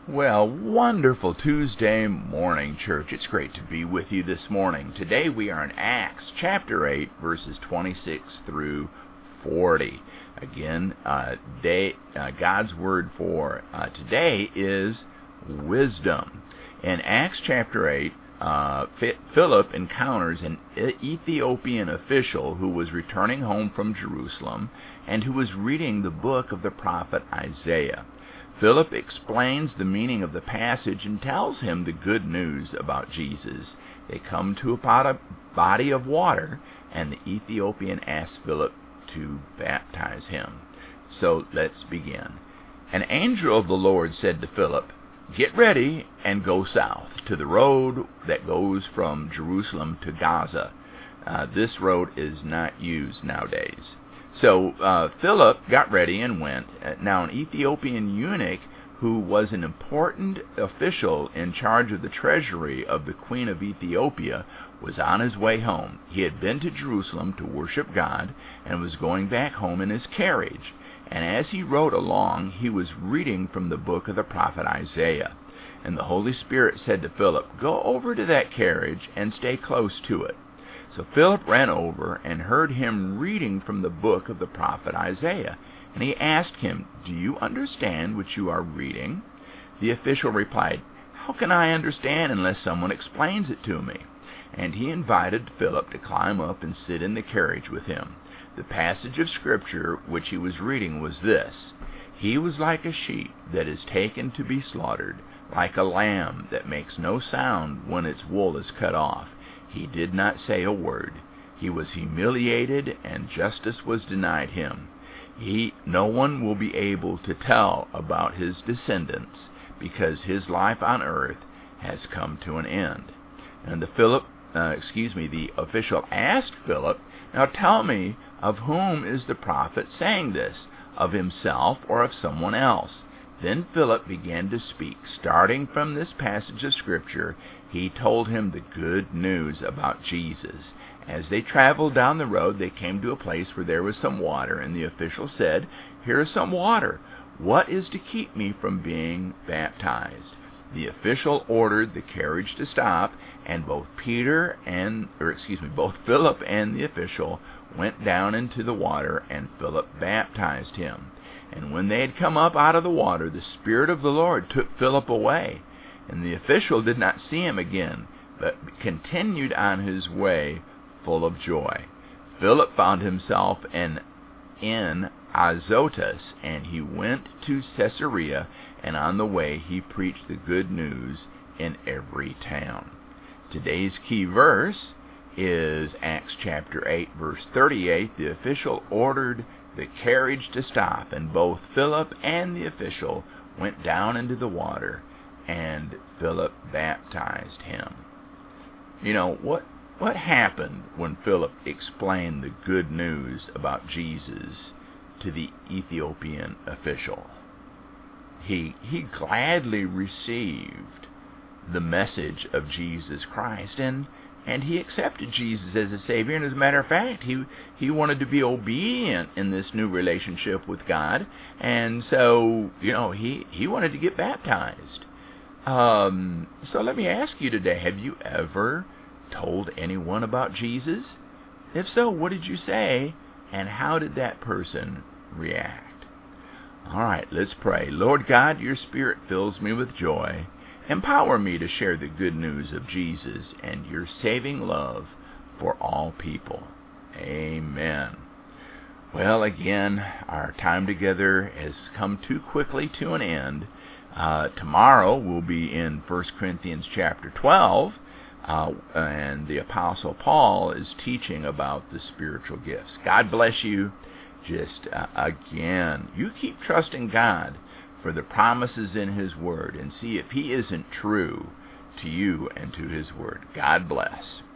Well, wonderful Tuesday morning, church. It's great to be with you this morning. Today we are in Acts chapter 8, verses 26 through 40. Again, God's word for today is wisdom. In Acts chapter 8, Philip encounters an Ethiopian official who was returning home from Jerusalem and who was reading the book of the prophet Isaiah. Philip explains the meaning of the passage and tells him the good news about Jesus. They come to a body of water, and the Ethiopian asks Philip to baptize him. So let's begin. An angel of the Lord said to Philip, "Get ready and go south to the road that goes from Jerusalem to Gaza." This road is not used nowadays. So Philip got ready and went. Now an Ethiopian eunuch who was an important official in charge of the treasury of the Queen of Ethiopia was on his way home. He had been to Jerusalem to worship God and was going back home in his carriage. And as he rode along, he was reading from the book of the prophet Isaiah. And the Holy Spirit said to Philip, "Go over to that carriage and stay close to it." So Philip ran over and heard him reading from the book of the prophet Isaiah. And he asked him, "Do you understand what you are reading?" The official replied, "How can I understand unless someone explains it to me?" And he invited Philip to climb up and sit in the carriage with him. The passage of Scripture which he was reading was this: "He was like a sheep that is taken to be slaughtered, like a lamb that makes no sound when its wool is cut off. He did not say a word. He was humiliated, and justice was denied him. No one will be able to tell about his descendants, because his life on earth has come to an end." And the official asked Philip, "Now tell me, of whom is the prophet saying this, of himself or of someone else?" Then Philip began to speak. Starting from this passage of Scripture, he told him the good news about Jesus. As they traveled down the road, they came to a place where there was some water, and the official said, "Here is some water. What is to keep me from being baptized?" The official ordered the carriage to stop, and both Philip and the official went down into the water, and Philip baptized him. And when they had come up out of the water, the Spirit of the Lord took Philip away, and the official did not see him again, but continued on his way full of joy. Philip found himself in Azotus, and he went to Caesarea, and on the way he preached the good news in every town. Today's key verse is Acts chapter 8, verse 38. The official ordered the carriage to stop, and both Philip and the official went down into the water, and Philip baptized him. You know, what happened when Philip explained the good news about Jesus to the Ethiopian official? He gladly received the message of Jesus Christ, and he accepted Jesus as a Savior. And as a matter of fact, he wanted to be obedient in this new relationship with God. And so, he wanted to get baptized. So let me ask you today, have you ever told anyone about Jesus? If so, what did you say, and how did that person react? All right, let's pray. Lord God, your Spirit fills me with joy. Empower me to share the good news of Jesus and your saving love for all people. Amen. Well, again, our time together has come too quickly to an end. Tomorrow we'll be in 1 Corinthians chapter 12, and the Apostle Paul is teaching about the spiritual gifts. God bless you. Just again, you keep trusting God for the promises in His Word, and see if He isn't true to you and to His Word. God bless.